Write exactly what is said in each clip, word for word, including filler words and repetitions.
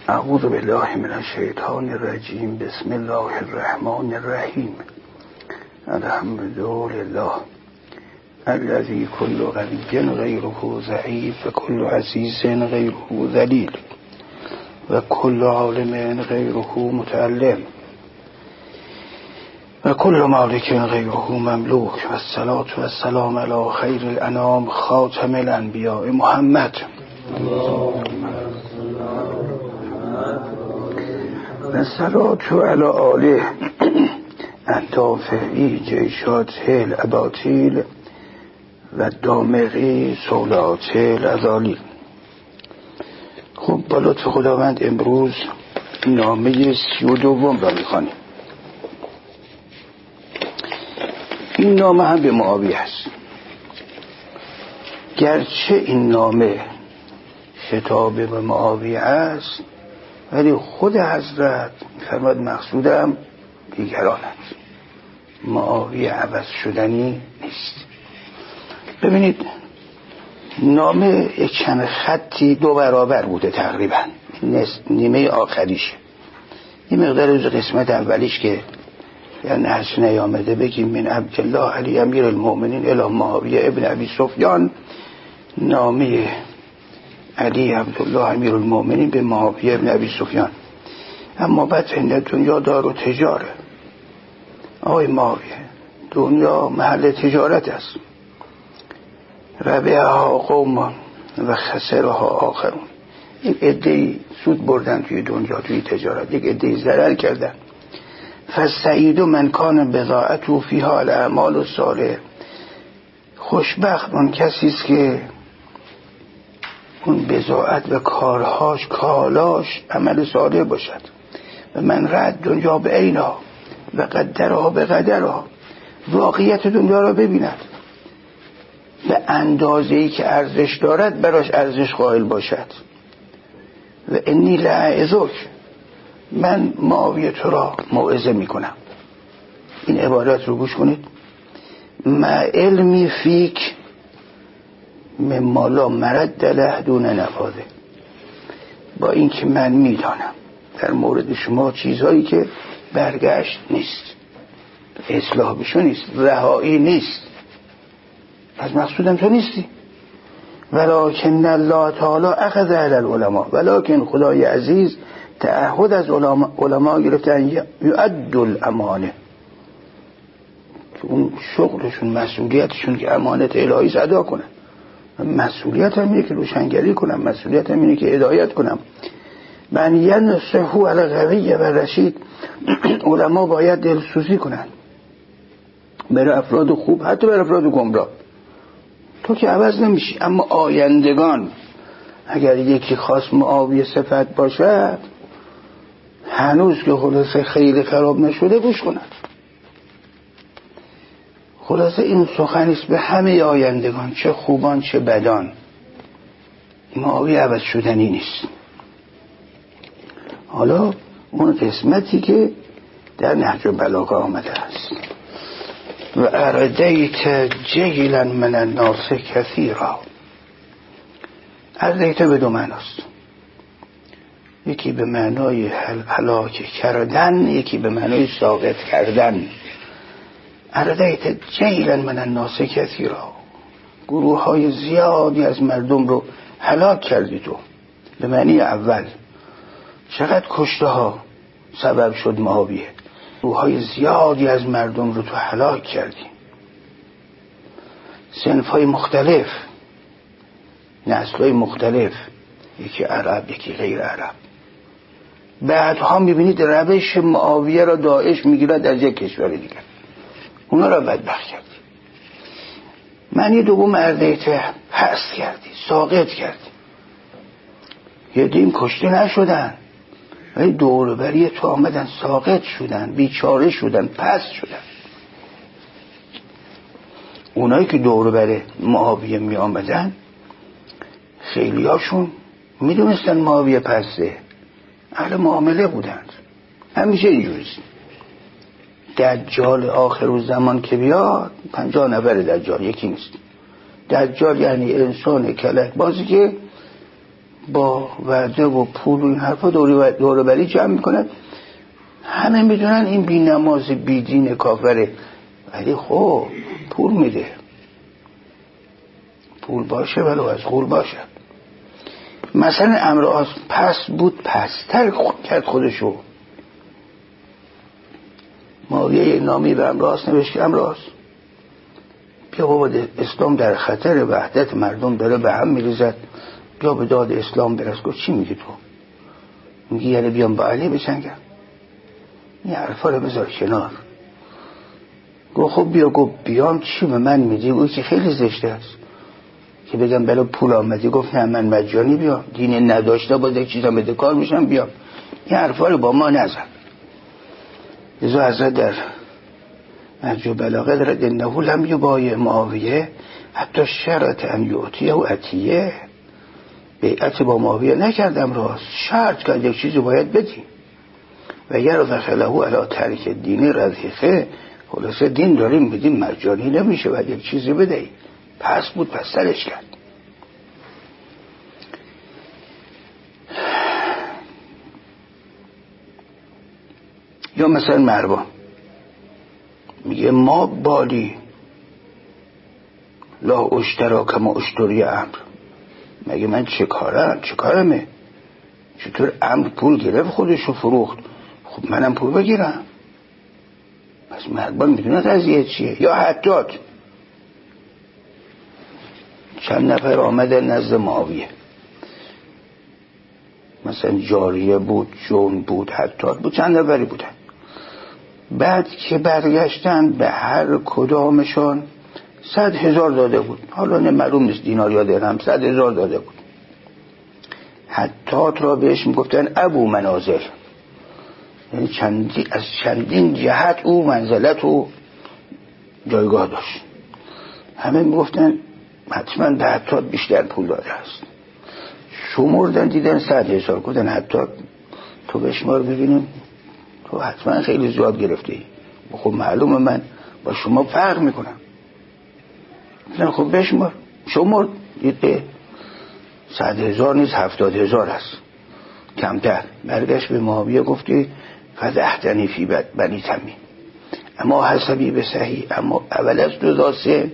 اعوذ بالله من الشیطان الرجیم. بسم الله الرحمن الرحیم. الحمد لله الذي كل قوی غیره ضعیف و کل عزیز غیره ذلیل و کل عالم غیره متعلم و کل مالک غیره مملوک و الصلاة و السلام علی خیر الانام خاتم الانبیاء محمد و الصلاة علی آله الدافعی جیشات الاباطیل و دامغی سولات الازالیل. خب با لطف خداوند امروز نامه سی و دوم را میخوانیم. این نامه هم به معاویه است، گرچه این نامه خطاب به معاویه است ولی خود حضرت فرمود مقصودم دیگرانند، معاویه عوض شدنی نیست. ببینید نامه یک چند خطی دو برابر بوده تقریبا، نیمه آخریشه. این مقدار از قسمت اولیش که یعنی نهش نیامده بگیم من عبدالله علی امیر المؤمنین الی معاویه ابن ابی سفیان، نامه علی عبدالله امیر المؤمنین به معاویه ابن ابی سفیان. اما بعد این دنیا دار و تجاره. آقای معاویه، دنیا محل تجارت است. ربحها قوم و خسرها آخرون. یک عده‌ای سود بردن توی دنیا، توی تجارت، یک عده‌ای ضرر کردن. فالسعید من کان بضاعته فیها الاعمال الصالح. خوشبخت اون کسی است که اون بضاعت و کارهاش کالاش عمل صالح باشد. و من رد دنیا به عینا و قدرها به قدرها، واقعیت دنیا را ببیند به اندازه‌ای که ارزش دارد براش ارزش قائل باشد. و انی لأعظک، من معاویه تو را موعظه میکنم. این عبارت رو گوش کنید. مع علمی فیک مما لا مرد له دون نفاذه. با این که من میدانم در مورد شما چیزهایی که برگشت نیست، اصلاح بشو نیست، رهایی نیست. پس مقصودم تو نیستی. ولکن الله تعالی اخذ علی العلماء، ولکن خدای عزیز تعهد از علماء, علماء گرفتن یؤد الامانه، که اون شغلشون مسئولیتشون که امانت الهی ادا کنن. مسئولیت هم اینه که روشنگری کنم، مسئولیت هم اینه که هدایت کنم. من ینصحو علی القوی و رشید، علما باید دلسوزی کنن برای افراد خوب، حتی برای افراد گمراه. تو که عوض نمیشی، اما آیندگان اگر یکی خواست معاویه صفت باشد، هنوز که خلاصه خیلی خراب نشده گوش کنند. خلاصه این سخنیست به همه آیندگان، چه خوبان چه بدان. معاویه عوض شدنی نیست. حالا اون قسمتی که در نهج البلاغه آمده است، و اردیت جیلا من الناس کثیرا. اردیت به دو معناست، یکی به معنای هلاک کردن، یکی به معنای ساقط کردن. اردیت جیلا من الناس کثیرا، گروه های زیادی از مردم رو هلاک کردی تو. به معنی اول چقدر کشته ها سبب شد معاویه، گروه های زیادی از مردم رو تو هلاک کردی. صنف های مختلف، نسل های مختلف، یکی عرب یکی غیر عرب. بعدها میبینید روش معاویه را داعش میگیرد از یک کشور دیگر، اونا را بدبخت کردی. معنی دوم اردیت حذف کردی، ساقط کردی. یه دیم کشته نشدن ولی دوروبری تو آمدن ساقط شدن، بیچاره شدن، پست شدن. اونایی که دوروبر معاویه می آمدن خیلی هاشون می دونستن معاویه پسته، اهل معامله بودند. همیشه اینجوریست. دجال آخر زمان که بیاد پنجاه نفر دجال، یکی نیست. دجال یعنی انسان کلک بازی که با وعده و پول و این حرفا دور بری جمع میکنن. همه میدونن این بی نماز بی دین کافره، ولی خب پول میده، پول باشه ولو از غول باشه. مثلا امراض پس بود پستر کرد خودشو. معاویه نامی به امراض نوشت که امراض بیا بابا اسلام در خطر، وحدت مردم داره به هم میریزد، بیا به داد اسلام برس. گفت چی میگی تو؟ میگی یعنی بیام با علی بجنگم؟ این حرفا رو بذار کنار. گفت خب بیا. گفت بیام چی به من میدی؟ او که خیلی زشته است که بگم بلا پول آمدی. گفت نه من مجانی بیام، دین نداشته باید یک چیزا بده کار میشم بیام. این حرفا رو با ما نزن. لذا حضرت در نهج البلاغه دارد انه لم یبایع معاویه حتی شرط ان یعطیه و عطیه. بیعت با معاویه نکردم، راست شرط کرد یک چیزی باید بدی و یرضخ له علی ترک دین رضیخه. خلاصه دین داریم بدیم مجانی نمیشه و یک چیزی بدهی. پس بود پس سرش کرد. یا مثلا مروان میگه ما بالی لا اشترا کما اشتری امر. مگه من چه کارم چه کارمه؟ چطور امر پول گرفت خودشو فروخت، خب منم پول بگیرم؟ پس مروان میدونه قضیه چیه. یا حجاج چند نفر آمده نزد معاویه، مثلا جاریه بود، جون بود، حجاج بود، چند نفری بودن. بعد که برگشتن به هر کدامشان صد هزار داده بود. حالا نه معلوم نیست دینار یا درهم، صد هزار داده بود. حجاج را بهش میگفتن ابو منازل، یعنی چندی از چندین جهت او منزلت و جایگاه داشت. همه میگفتن حتما به حجاج بیشتر پول داده است. شمردن دیدن صد هزار. گفتن حجاج تو بشمار ببینیم، تو حتما خیلی زیاد گرفتی. خب معلومه من با شما فرق میکنم. نه خب بشمار. شمرد دید به صد هزار نیست هفتاد هزار هست، کمتر. برگشت به معاویه گفتی فدحتنی فی بنی تمیم اما حسبی به صحیح، اما اول از دو داسه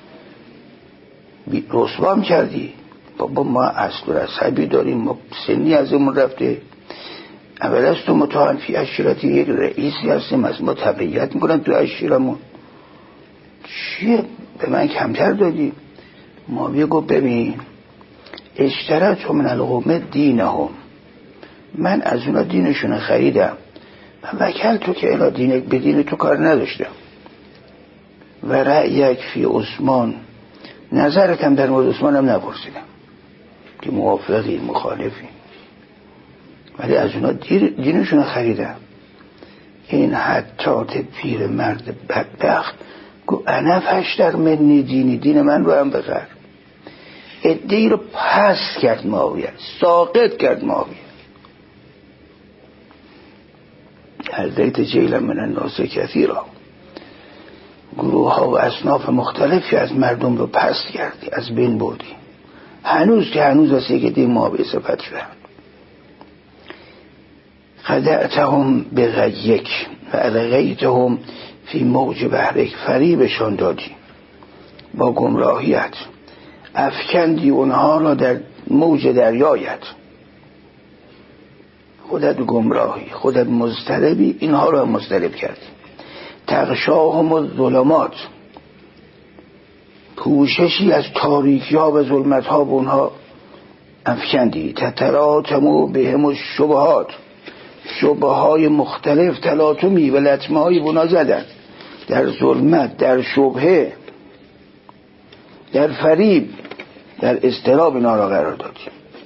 رسوام کردی. بابا ما اصل و رسبی داریم، ما سنی ازمون رفته. اول از تو متعان فی اشیرتی، یک رئیسی هستیم از ما تبعیت میکنن تو اشیرمون، چیه به من کمتر دادی؟ معاویه گفت ببین اشترت من القوم دینهم، من از اونا دینشون خریدم و وکل تو که الا دین به دین تو کار نداشتم. و رأیک فی عثمان، نظرتم در مورد عثمان هم نپرسیدم که موافقی مخالفی، ولی از اونا دینشون خریدم. این حتات پیر مرد بدبخت گو انا فشتر منی دینی، دین من رو هم بخر. ادهی رو پس کرد معاویه، ساقط کرد معاویه. هزیت جیل من الناس کثیرا، گروه ها و اصناف مختلفی از مردم رو پس کردی، از بین بردی. هنوز که هنوز هستی که دین معاویه صفت شدن. خدعتهم به غیک و الغیتهم فی موج بحرک، فریبشان دادی با گمراهیت، افکندی اونها را در موج دریایت. خودت گمراهی، خودت مضطربی، اینها را مضطرب کردی. تغشاهم الظلمات، پوششی از تاریکی ها و ظلمت ها به اونها افکندی. تتلاطموا بهم الشبهات، شبه های مختلف تلاطمی و لطمه های بنا زدن در ظلمت، در شبهه، در فریب، در اضطراب اینا را قرار دادی.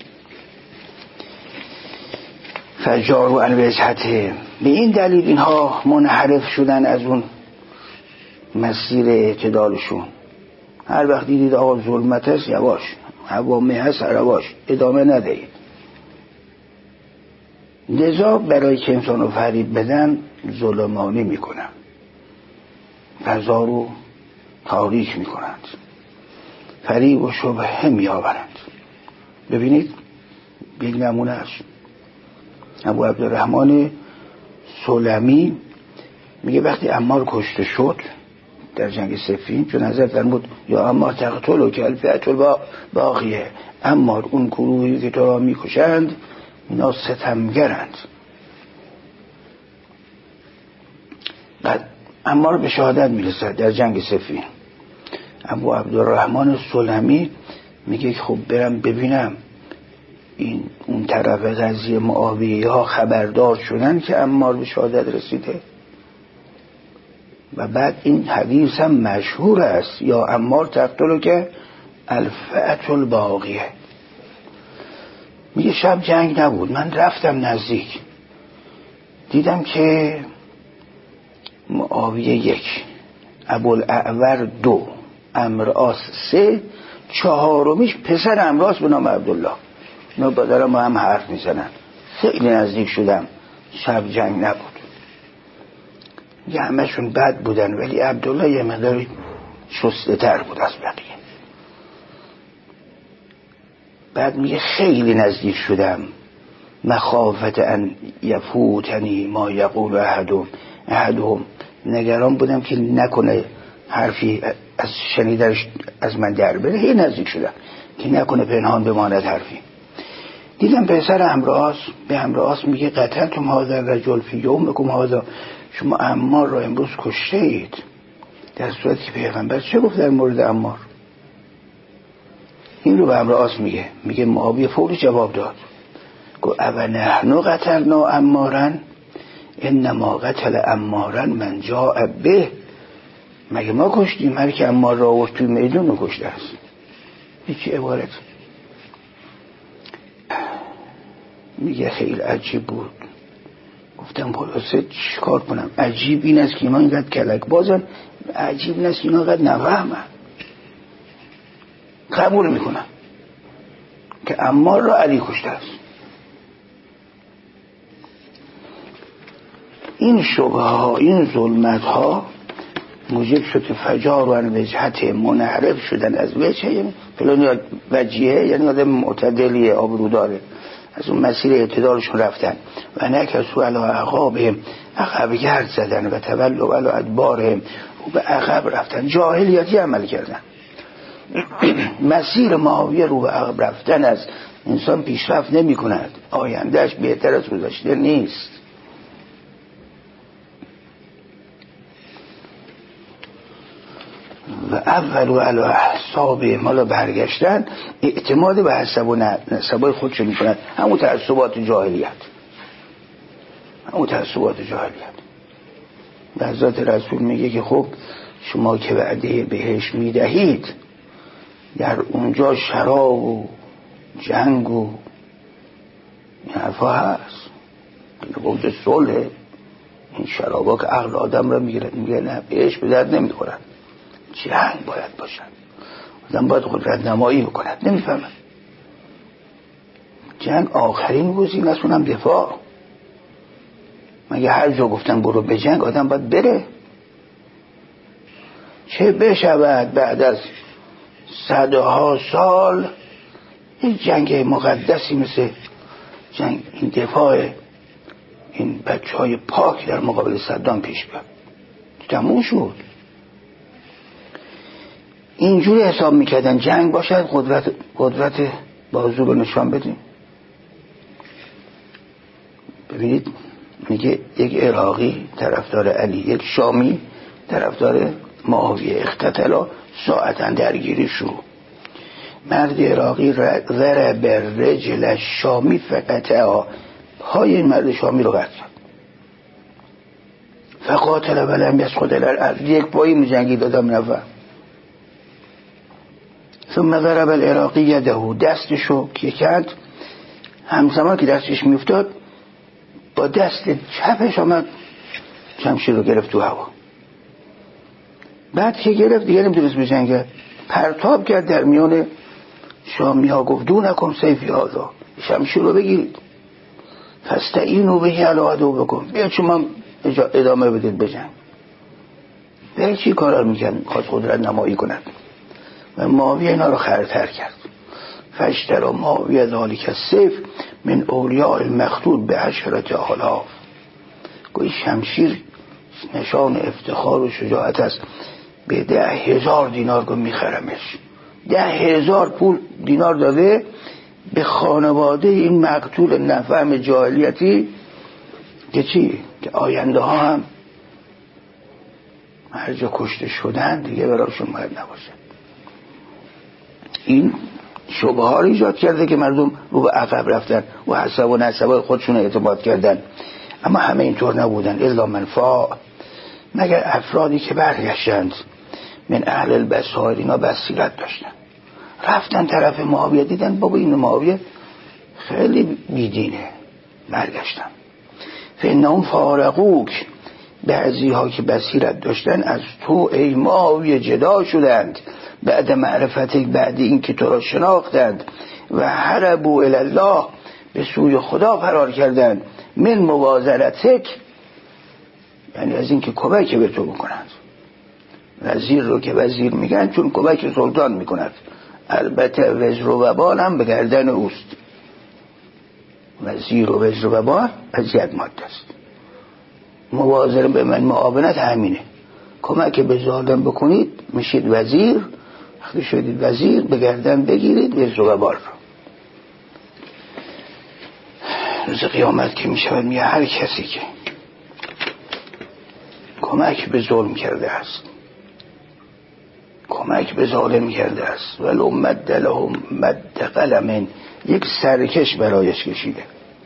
فجاروا عن وجهته، به این دلیل اینها منحرف شدن از اون مسیر اعتدالشون. هر وقت دیدید آقا ظلمت هست یواش، عوامه هست رواش، ادامه ندهید. لذا برای که انسان رو فریب بدن ظلمانی میکنن، فضا رو تاریک میکنند، فریب و شبهه میآورند. ببینید یک نمونه است. ابو عبدالرحمن سلمی میگه وقتی عمار کشته شد در جنگ صفین، چون حضرت فرمود یا عمار تقتلوا که الفئة الباغیه، عمار اون گروهی که تو را میکشند اینا ستمگرند. بعد عمار به شهادت میرسد در جنگ صفین. ابو عبدالرحمن سلمی میگه خب برم ببینم این اون طرف قضیه معاویه ها خبردار شدن که عمار به شهادت رسیده. و بعد این حدیث هم مشهور است، یا عمار تقتلوا که الفئة الباغیه. میگه شب جنگ نبود، من رفتم نزدیک، دیدم که معاویه یک، ابوالاعور دو، عمرو سه، چهارمیش پسر عمرو به نام عبدالله. اینا با دارم با هم حرف میزنن. خیلی نزدیک شدم، شب جنگ نبود. یه همهشون بد بودن ولی عبدالله یه مقداری شسته تر بود از بقیه. بعد میگه خیلی نزدیک شدم، مخافت ان یفوتنی ما یقول احدهم احدهم، نگران بودم که نکنه حرفی از شنیدنش از من در بره. هی نزدیک شدم که نکنه پنهان بماند حرفی. دیدم پسر عمرو به عمرو میگه قتلتم هذا الرجل فی یومکم هذا، شما عمار را امروز کشته اید، در صورتی که پیغمبر چه گفت در مورد عمار؟ این رو به عمرو میگه میگه معاویه فوری جواب داد، گفت او نحن قتلنا عمارا انما قتل عمارا من جاء به، مگه ما کشتیم؟ هر که عمار را آورد توی میدون رو کشته است. هیچی عبارت. میگه خیلی عجیب بود. گفتم خلاصه چیکار کنم؟ عجیب این است که اینا اینقدر کلک بازن، عجیب این است که اینا اینقدر نفهمن. قبول میکنم که عمار را علی کشته است. این شبه ها، این ظلمت ها موجب شد که فجار و وجهت منحرف شدن از وجهه، یعنی فلان وجهه یعنی آدم معتدلی آبروداره، از اون مسیر اعتدالشون رفتن. و نکسو علی عقابهم، عقب گرد زدن، و تولوا علی ادبارهم، و به عقب رفتن، جاهلیتی عمل کردن. مسیر معاویه رو به عقب رفتن از انسان پیشرفت نمی کند، آیندهش بهتر از گذشته نیست. و اول و علی احساب مالا برگشتن، اعتماد به حسب و نسبای خودشون میکنن، همون تعصبات جاهلیت، همون تعصبات جاهلیت. و حضرت رسول میگه که خب شما که وعده بهش میدهید، در اونجا شراب و جنگ و این حرفا هست، بوجه صلح. این شرابا که عقل آدم را میگیرن، میگه نه بهش به درد نمیخورن، جنگ باید باشن، آدم باید قدرت نمایی بکند. نمیفهمن جنگ آخرین گزینه است، اونم دفاع. مگه هر جا گفتن برو به جنگ آدم باید بره؟ چه بشود بعد از صدها سال این جنگ مقدسی مثل جنگ این دفاع این بچه های پاک در مقابل صدام پیش بیاد؟ تموم شد. اینجوری حساب میکردن جنگ باشد قدرت قدرت بازو رو نشان بدیم. ببینید میگه یک عراقی طرفدار علی، یک شامی طرفدار معاویه، اختتلا ساعتا درگیری شروع. مرد عراقی ضرب رجل شامی فقطعها، پای این مرد شامی رو قطع کرد. فقاتل ولم یسقط الی الارض، یک پایی مجنگی دادم نفر. ثم ضرب العراقی یده، دستشو که کرد، همزمان که دستش میفتاد با دست چپش آمد شمشیر رو گرفت تو هوا. بعد که گرفت دیگه نمیتونست بجنگه، پرتاب کرد در میان شامی ها، گفت دو نکن سیفی هازا، شمشیر رو بگیرید، فاستعینوا به علی عدوکم، بیا شما ادامه بدید بجنگ. به چی کارا میکنن؟ خواست قدرت نمایی کنند. و معاویه اینا رو خرتر کرد. فاشتری معاویه ذالک السیف، من اولیاء المقتول به عشرت آلاف. گویی شمشیر نشان افتخار و شجاعت است. به ده هزار دینار گو میخرمش. ده هزار پول دینار داده به خانواده این مقتول نفهم جاهلیتی که چی؟ که آینده ها هم هر جا کشته شدن دیگه براشون باید نباشه. این شبه ها رو ایجاد کرده که مردم رو به عقب رفتن و حسب و نسب خودشون اعتماد کردن. اما همه اینطور نبودن. الا منفع، مگر افرادی که برگشتند من اهل البصائر، اینا بصیرت داشتن، رفتن طرف معاویه، دیدن بابا این معاویه خیلی بیدینه، برگشتن. فانهم فارقوک، بعضی ها که بصیرت داشتن از تو ای معاویه جدا شدند بعد معرفتک، بعد این که تو را شناختند، و هربوا الی الله، به سوی خدا فرار کردند، من مبازرتک، یعنی از این که کمک به تو بکنند. وزیر رو که وزیر میگن چون کمک سلطان میکند، البته وزر و وبال هم به گردن اوست. وزیر و وزر و وبال از یک ماده است. مبازره به من معاونت همینه، کمک به ظالم بکنید میشید وزیر، وقتی شدید وزیر به گردن بگیرید وزر و وبال رو. روز قیامت که میشود میگه هر کسی که کمک به ظلم کرده است، کمک به ظالم کرده است، ولو مد لهم مد قلم، یک سرکش برایش کشیده،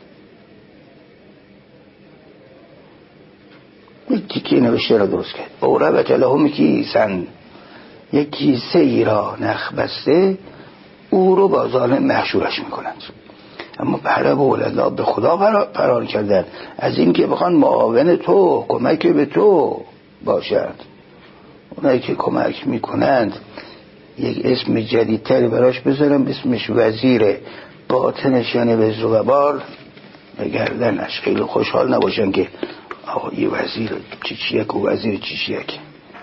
یک تیکی نوشته را درست کرد، اوربت لهم کیسن، یک کیسه ای را نخ بسته، او رو با ظالم محشورش میکنند. اما پره به الله، به خدا فرار کردن از این که بخوان معاون تو، کمک به تو باشد. اونایی که کمک میکنند یک اسم جدیدتری براش بذارم، اسمش وزیره، باطنش یعنی وزر و وبال به گردنش. خیلی خوشحال نباشن که آقا یه وزیر چیچیک و وزیر چیچیک.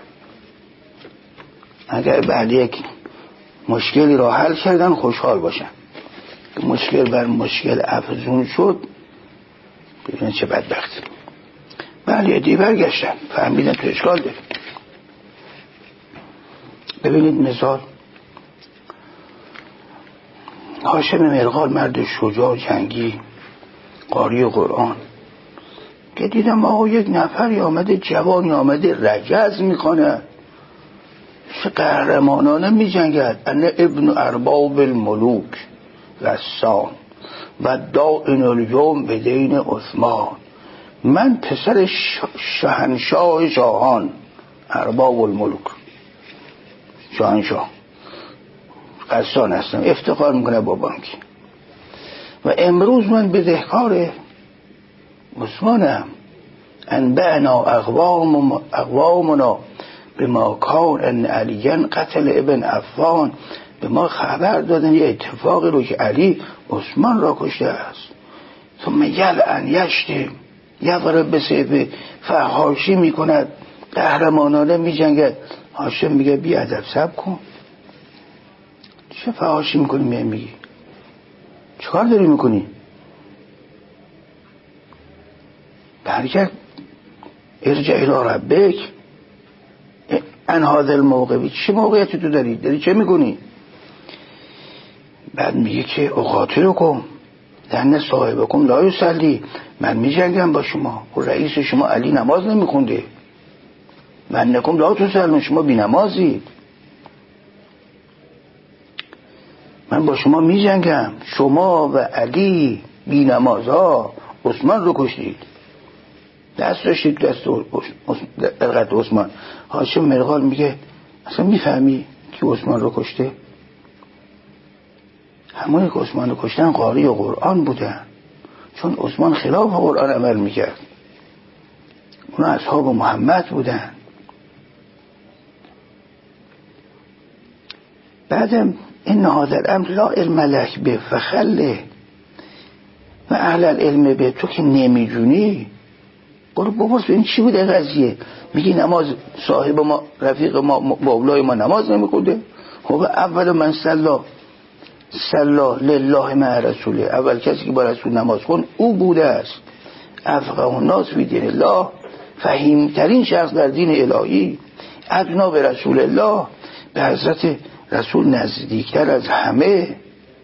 اگر بعد یک مشکلی را حل کردن خوشحال باشن، مشکل بر مشکل افزون شد ببینن چه بدبختی. بله دی برگشتن فهمیدن تو اشکال داره. ببینید مثال هاشم مرغال، مرد شجاع جنگی قاری قرآن، که دیدم آقا یک نفری آمده جوانی آمده رجز میکنه، چه قهرمانانه می جنگد. انه ابن ارباب الملوک رسان و دائن الیوم به دین عثمان، من پسر شاهنشاه شاهان، ارباب الملوک شاهنشاه قسان هستم، افتخار میکنه با بانکی، و امروز من بدهکار عثمانم. انبعنا اقوام اقوامنا به ما کان ان علیان قتل ابن عفان، به ما خبر دادن یه اتفاقی رو که علی عثمان را کشته است. ثم یلعن یشتم یضرب بسیفه، فحاشی میکند، قهرمانانه میجنگد. هاشم میگه بی ادب صبر کن، چه فحاشی میکنی؟ میگه میگی چه کار داری میکنی؟ برگرد ارجع الی ربک ان هذا الموقع، چه موقعیتی تو داری؟ داری چه میکنی؟ بعد میگه که اقاتلکم لأن صاحبکم لا یصلی، من میجنگم با شما و رئیس شما علی نماز نمیخونده، من نکم لا تصلون، شما بی نمازید، من با شما میجنگم، شما و علی بی نمازها عثمان رو کشتید، دست داشتید دست دقت عثمان. هاشم مرغال میگه اصلا میفهمی که عثمان رو کشته؟ همونی که عثمان رو کشتن قاری قرآن بودن، چون عثمان خلاف قرآن عمل میکرد، اونا اصحاب محمد بودن. بعدم این هذا الامر لا علم لک به فخله، و اهل العلم به، تو که نمیدونی برو بپرس این چی بوده قضیه. میگی نماز صاحب ما رفیق ما مولای ما نماز نمیخونده، خب اول من صلا صلی لله مع رسوله، اول کسی که با رسول نماز خون او بوده است. افقه الناس فی دین الله، فهیمترین شخص در دین الهی. ادنا به رسول الله، به حضرت رسول نزدیکتر از همه.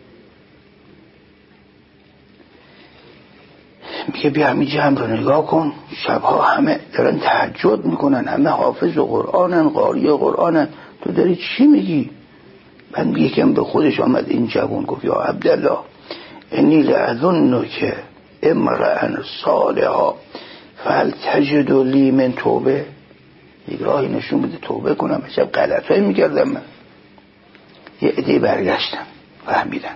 میگه بیا همین جمع رو نگاه کن، شبها همه دارن تهجد میکنن، همه حافظ و قرآنن، قاری قرآنن، تو داری چی میگی؟ من یکم به خودش آمد این جوان گفت یا عبدالله انی لأظنک امرأ صالحا فهل تجد لی من توبه. یک راهی نشون بده توبه کنم، شب غلطایی میکردم من. یه عده برگشتم فهمیدن.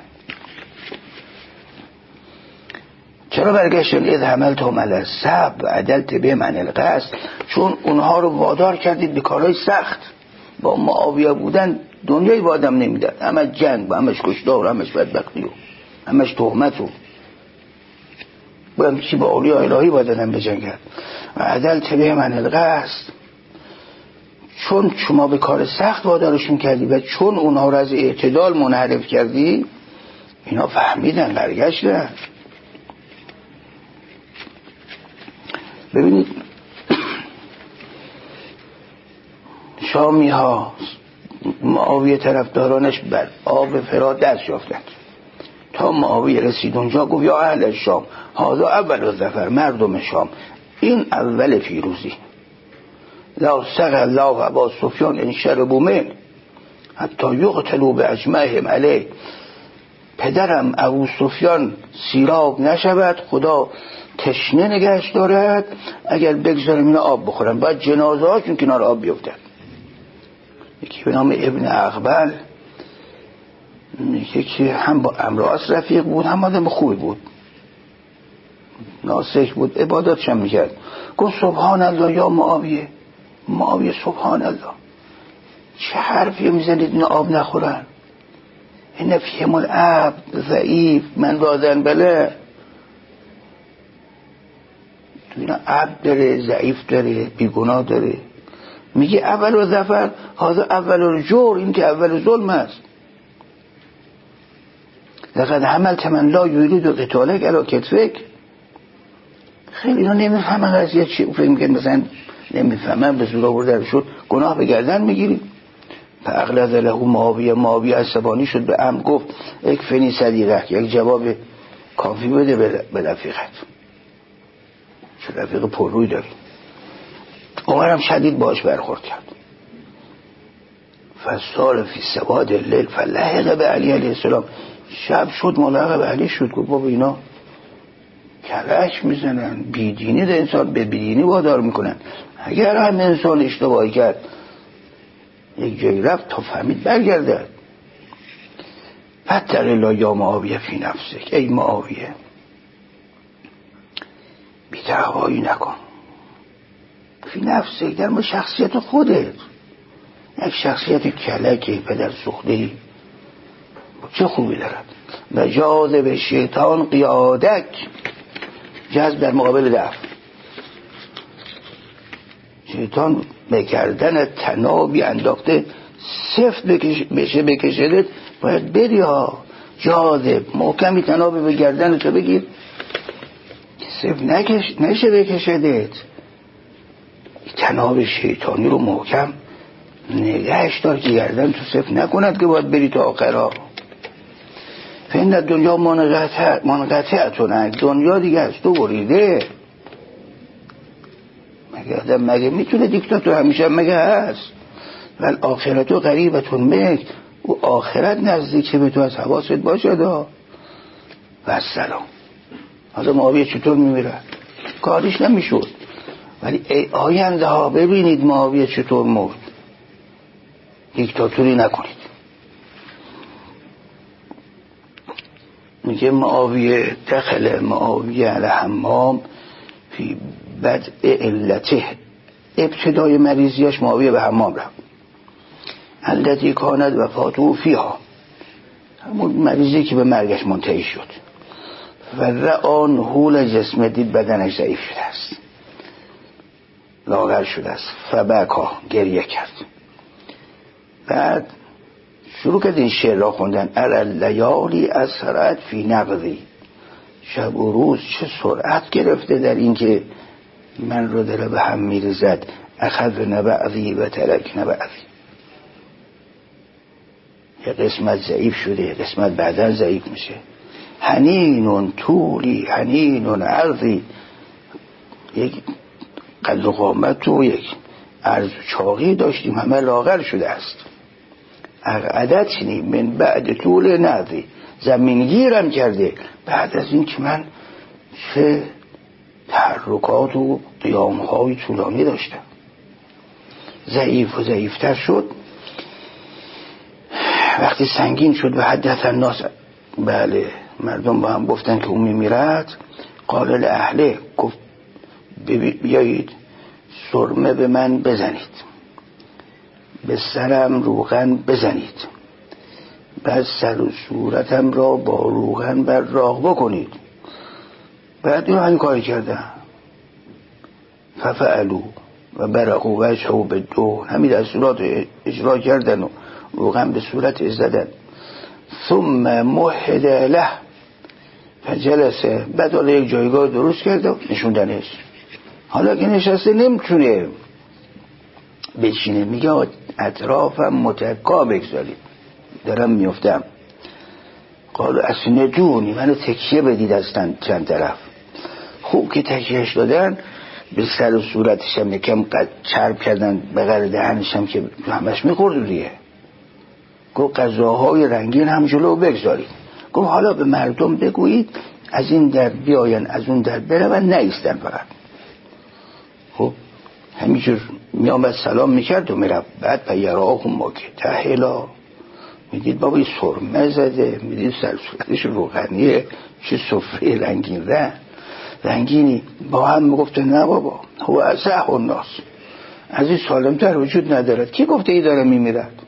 چرا برگشتن؟ اذ حملتهم علی الصبر و عدلت بهم عن القصد، چون اونها رو وادار کردید به کارهای سخت. با معاویه بودن دنیای با آدم نمیدن، همش جنگ و همش کشتار و همش بدبختی و همش تهمت و باید چی با اولیاء الهی باید آدم بجنگد. و عدلت بهم عن القصد، چون شما به کار سخت وادارشون کردی و چون اونها رو از اعتدال منحرف کردی، اینا فهمیدن برگشتن. ببینید شامی ها معاویه طرفدارانش بر آب فرات دست یافتند. تا معاویه رسید اونجا گفت یا اهل شام هذا اول الظفر، مردم شام این اول پیروزی. لا سق الله ابا سفیان ان شربوا من حتی یقتلوا باجمعهم علیه. پدرم ابو سفیان سیراب نشود، خدا تشنه نگهش دارد، اگر بگذارم اینا آب بخورن باید جنازه هاشون کنار آب بیفتن. یکی به نام ابن اقبل، یکی هم با امراض رفیق بود، هم آدم خوبی بود، ناسک بود، عباداتش هم میکرد. گفت سبحان الله یا معاویه، معاویه سبحان الله، چه حرفی میزنید اینا آب نخورن؟ این فیهم العبد ضعیف من دادن بله. تو اینا عبد داره، ضعیف داره، بیگناه داره. میگه اول و ظفر هذا اول الجور، این که اول ظلم است. لقد حملت من لا یرید قتالک علی کتفک. خیلی اینا نمیفهمن قضیه چی، فکر میکنن مثلا نمیفهمن به زور آورده شد گناه به گردن میگیریم. فاغلظ له معاویه، معاویه عصبانی شد به ام گفت اکفنی صدیقک، یک جواب کافی بده به رفیقت، چه رفیق پرروی داری. عمرم شدید باش برخورد کرد. فسال فی سواد اللیل فلحق به علی علیه السلام، شب شد ملحق به علی شد. گفت بابا اینا کلش میزنن، بیدینی ده انسان به بیدینی وادار میکنن. اگر هم انسان اشتباهی کرد یک جایی رفت تا فهمید برگردد. فتر الله یا معاویه فی نفسک، ای معاویه بی تقوایی نکن. فی نفسک در ما شخصیت خودت، یک شخصیت کلکی پدر سوخته‌ای چه خوبی دارد. و جاذب شیطان قیادک، جذب در مقابل دفع. شیطان به گردن تنابی انداخته سفت بکش بشه بکشدت باید بری ها. جاذب محکمی تنابی به گردن تو بگیر سفت نکش نشه بکشدت. تناب شیطانی رو محکم نگهش دار که گردن تو سفت نکند که باید بری تا آخرها. فین دنیا منقطعتون، دنیا دیگه از تو بریده. مگه آدم مگه میتونه دیکتاتور همیشه مگه هست؟ ولی آخرتو قریبتون مک، او آخرت نزدیکه به تو، از حواست باشد. و السلام. حالا معاویه چطور میمیره؟ کاریش نمیشد، ولی ای آینده ها ببینید معاویه چطور مرد. دیکتاتوری نکنید. میگه معاویه دخل معاویه علی حمام فی بدء علته، ابتدای مریضیش معاویه به حمام رفت. التي کانت وفاته فیها، همون مریضی که به مرگش منتهی شد. و رآن حول جسم، دید بدنش ضعیف شده است، لاغر شده است. فبکا، گریه کرد. بعد شروع کرد این شعر را خوندن. الالیالی اسرعت فی نقضی، شب و روز چه سرعت گرفته در این که من رو داره به هم میریزد. اخذ نبعضی و ترک نبعضی، یه قسمت ضعیف شده، یه قسمت بعداً ضعیف میشه. حنین طولی حنین عرضی، یک قد و قامت و یک عرض و چاقی داشتیم، همه لاغر شده است. اقعدتنی من بعد طول نعضی، زمینگیرم کرده بعد از این که من چه تحرکات و قیامهای طولانی داشتم. ضعیف و ضعیفتر شد. وقتی سنگین شد و حدث الناس، بله مردم با هم گفتن که اون میمیرد. قال الاهله، گفت بیایید سرمه به من بزنید، به سرم روغن بزنید، بعد سر و صورتم را با روغن بر راغ بکنید. بعد این همین کاری کردن. ففعلوا و برقوا وجهه بالدهن، همین دستورات اجرا کردن و روغن به صورت زدن. ثم مهد له فجلسه، بعد حالا یک جایگاه درست کرده و نشوندنش. حالا که نشسته نمیتونه بشینه، میگه اطرافم متکا بگذارید، دارم میفتم. قالو اسندونی، منو تکیه بدید از چند طرف. خوب که تکیهش دادن، به سر و صورتش هم یکم چرب کردن، بغل دهنش هم که همش میخورد دیگه. گفت غذاهای رنگین هم جلو بگذارید. گفت حالا به مردم بگویید از این در بیاین از اون در برون، نایستن فقط. خب همینجور میامد سلام میکرد و میرفت. بعد پیراهم ما که تحیلا، میدید بابا این سرمه زده، میدید سر صورتش روغنیه، چه سفره رنگین ره رنگینی. با هم میگفته نه بابا هو اصح الناس، از این سالمتر وجود ندارد. کی گفته ای داره میمیرد؟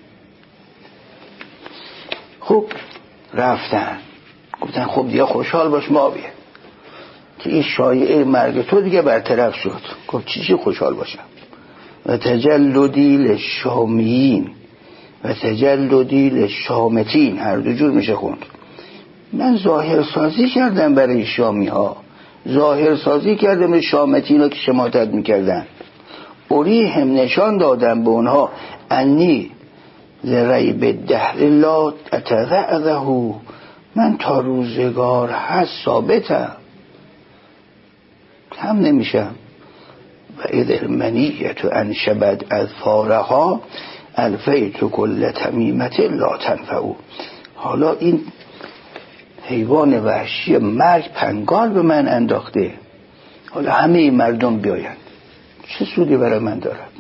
خب رفتن گفتن خب دیگه خوشحال باش معاویه که این شایعه مرگ تو دیگه برطرف شد. گفت چی چی خوشحال باشم؟ و تجلدی للشامیین و تجلدی للشامتین، هر دو جور میشه خوند. من ظاهر سازی کردم برای شامی ها، ظاهر سازی کردم به شامتین ها که شماتت میکردن. اوری هم نشان دادم به اونها انی لریب دهر لا اتذعذه، من تا روزگار هست ثابتم، کم نمیشم. و اذا المنیت انشبت اظفارها الفیت کل تمیمت لا تنفعو. حالا این حیوان وحشی مرگ پنگال به من انداخته، حالا همه مردم بیاین، چه سودی برای من دارد؟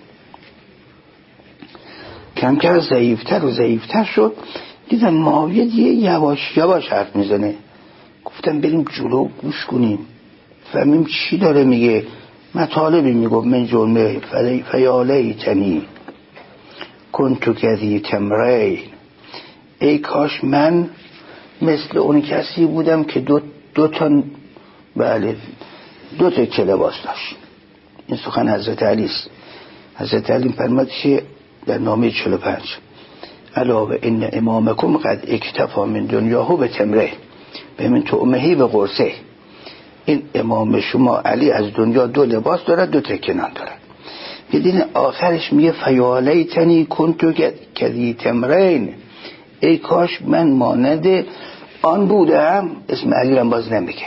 کم کم ضعیفتر و ضعیفتر شد. دیدم معاویه دیگه یواش یواش حرف میزنه. گفتم بریم جلو گوش کنیم فهمیم چی داره میگه. مطالبی میگفت من جلمه فیالیتنی کنتو کذی تمرین، ای کاش من مثل اون کسی بودم که دو, دو تا بله دو تا که لباس داشت. این سخن حضرت علی است. حضرت علی فرمود چه در نامه چهل و پنج علاوه ان امامکم قد اکتفا من دنیاهو به تمره به من طعمهی به قرصه. این امام شما علی از دنیا دو لباس دارد، دو تکه نان دارد. بدین آخرش میگه فیالیتنی کنتو کذی تمرین، ای کاش من مانند آن بودم. اسم علی رو باز نمیگه.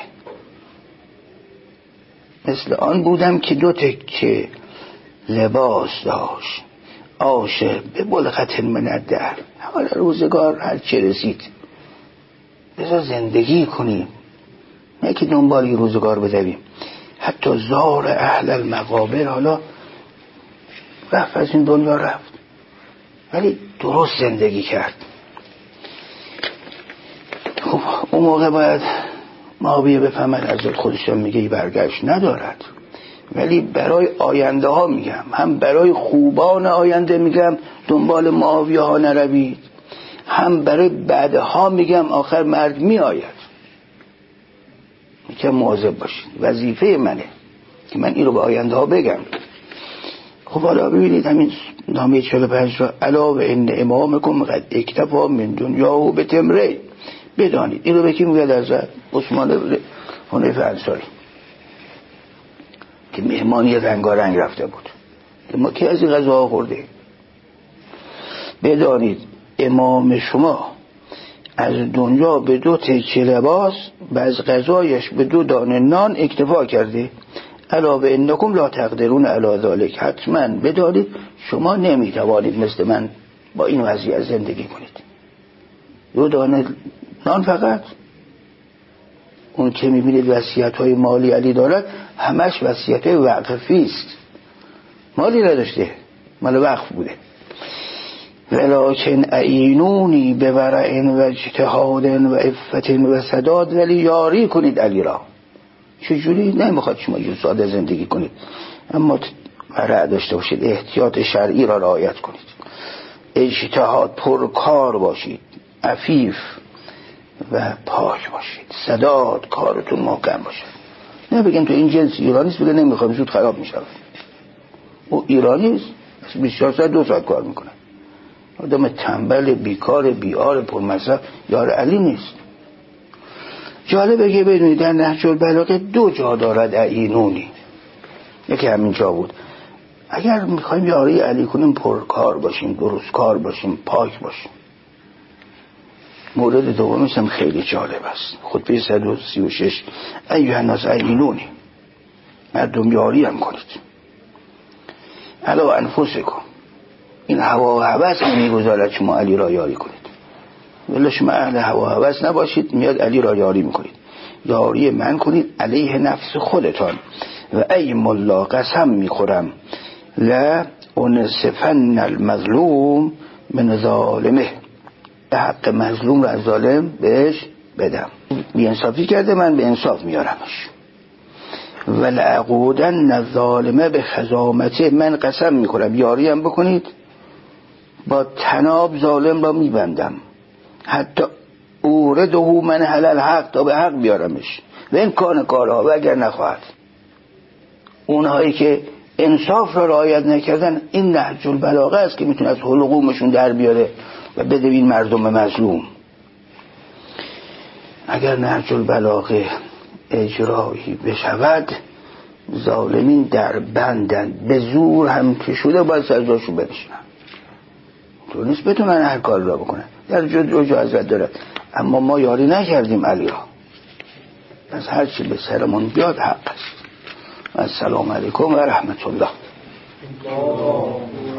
مثل آن بودم که دو تکه لباس داشت، عاشق به بلغت من الدهر. حالا روزگار هر چه رسید بذار زندگی کنیم، نه که دنبال روزگار بدویم. حتی زار اهل المقابر، حالا رفت از این دنیا رفت ولی درست زندگی کرد. خب اون موقع باید معاویه بفهمد از خودشان میگه برگشت ندارد، ولی برای آینده ها میگم، هم برای خوبان آینده میگم دنبال معاویه ها نروید، هم برای بعدها میگم آخر مرگ میآید. میگم مواظب باشید، وظیفه منه که من این رو به آینده ها بگم. خب حالا ببینید همین نامه چهل و پنج را علاوه ان امامکم قد اکتفا من دنیاه به تمره، بدانید. این رو به کی میگه؟ در عثمان حنیف انصاری که مهمانی رنگارنگ رفته بود که ما کی از این غذا خورده. بدانید امام شما از دنیا به دو تکه لباس و از غذایش به دو دانه نان اکتفا کرده. علاوه انکم لا تقدرون علی ذلک، حتما بدانید شما نمیتوانید مثل من با این وضعیت زندگی کنید. دو دانه نان فقط. اون که میبینید وصیت‌های مالی علی دارد همش وصیت‌های وقفی است، مالی نداشته، مال وقف بوده. ولکن اعینونی به ورع و اجتهاد و عفت و سداد، ولی یاری کنید علی را. چجوری؟ نمیخواد شما یه ساده زندگی کنید، اما ورع داشته باشید، احتیاط شرعی را رعایت کنید، اجتهاد، پرکار باشید، عفیف و پاک باشید، سداد، کارتون محکم باشه. نه بگن تو این جنس ایرانیست، بگن نمیخوام زود خراب میشه. او ایرانیست بیست و چهار ساعت دو ساعت کار میکنه، آدم تنبل بیکار بیار پرمصرف، یار علی نیست. جالبه که بدونید در نهج البلاغه دو جا دارد اعینونی، یکی همین جا بود. اگر میخوایم یاری علی کنیم پرکار باشیم، درست کار باشیم، پاک باشیم. مورد دومش هم خیلی جالب است، خطبه صد و سی و شش، ایها الناس اعینونی، مردم یاری هم کنید علی انفسکم. این هوا و هوس میگذارد شما علی را یاری کنید، ولی شما اهل هوا و هوس نباشید، میاد علی را یاری میکنید. یاری من کنید علیه نفس خودتان. و ایم الله قسم میخورم لا انصفن المظلوم من ظالمه، به حق مظلوم را از ظالم بهش بدم. بی انصافی کرده، من به انصاف میارمش. ولعقودن الظالمه به خزامته، من قسم میخورم یاری هم بکنید با تناب ظالم را میبندم، حتی اورده من حلال حق، تا به حق بیارمش. و این کان کارها، و اگر نخواهد اونهایی که انصاف را رعایت نکردن، این نهج البلاغه است که میتونه از حلقومشون در بیاره و بده این مردم مظلوم. اگر نهج البلاغه اجرایی بشود، ظالمین در بندن، به زور هم که شده باید سرجاشون بنشینن، تو نیست بتونن هر کار را بکنن، در جد جو حضرت دارد. اما ما یاری نکردیم علی را، از هر چی به سرمون بیاد حق است. السلام علیکم و رحمت الله.